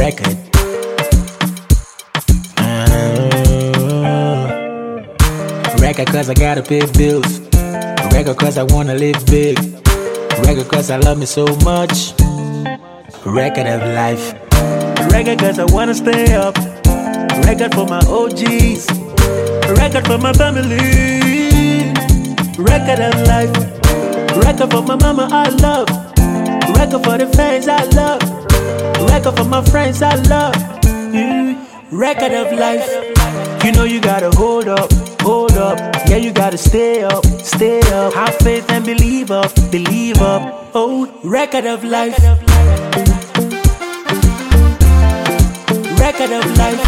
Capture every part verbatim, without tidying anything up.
record. Uh, record cause I gotta pay bills. Record cause I wanna live big. Record cause I love me so much. Record of life. Record cause I wanna stay up. Record for my O Gs. Record for my family. Record of life. Record for my mama I love. Record for the fans I love. Record for my friends I love. Mm. Record of life. You know you gotta hold up, hold up. Yeah, you gotta stay up, stay up. Have faith and believe up, believe up. Oh, record of life. Record of life.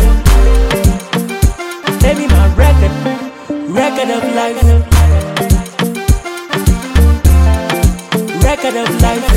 Baby, my record. Record of life. Record of life.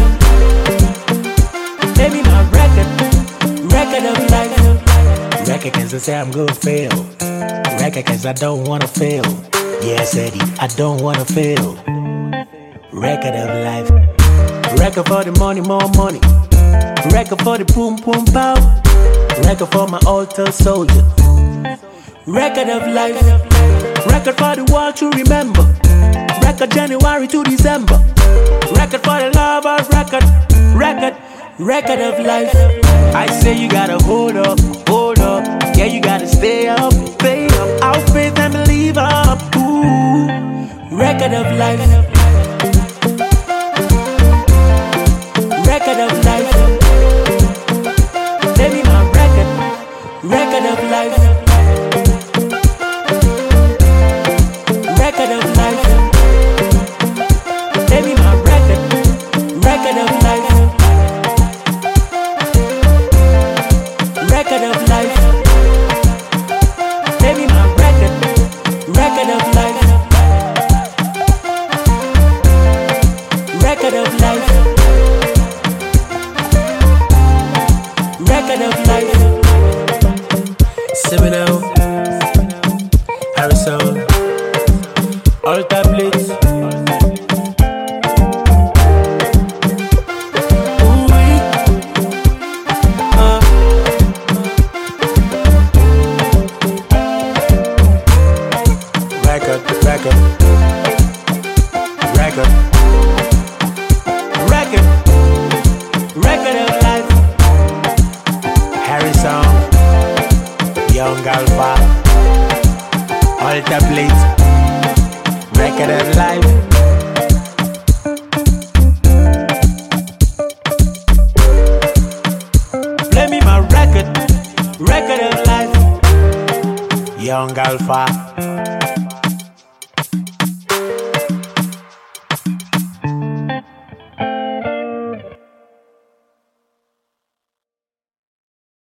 Baby, my record. Record of life. Record cause I say I'm gonna fail. Record cause I don't wanna fail. Yes, Eddie, I don't wanna fail. Record of life. Record for the money, more money. Record for the boom, boom, pow. Record for my altar soldier. Record of life. Record for the world to remember. Record January to December. Record for the love of record. Record, record of life. I say you gotta hold up, hold up. Yeah, you gotta stay up, stay up. Our faith and believe up. Ooh, record of life. Record of life. Baby, my record. Record of life. Record of life. Baby, my record. Record of life. Record of life. Baby, my record. Record of life. Record of life. Record of life. Seminole, Harrison, all tablets. Record, record, record, record, record of life. Harrison, Young Alpha, Alta Blitz, record of life. Play me my record, record of life. Young Alpha.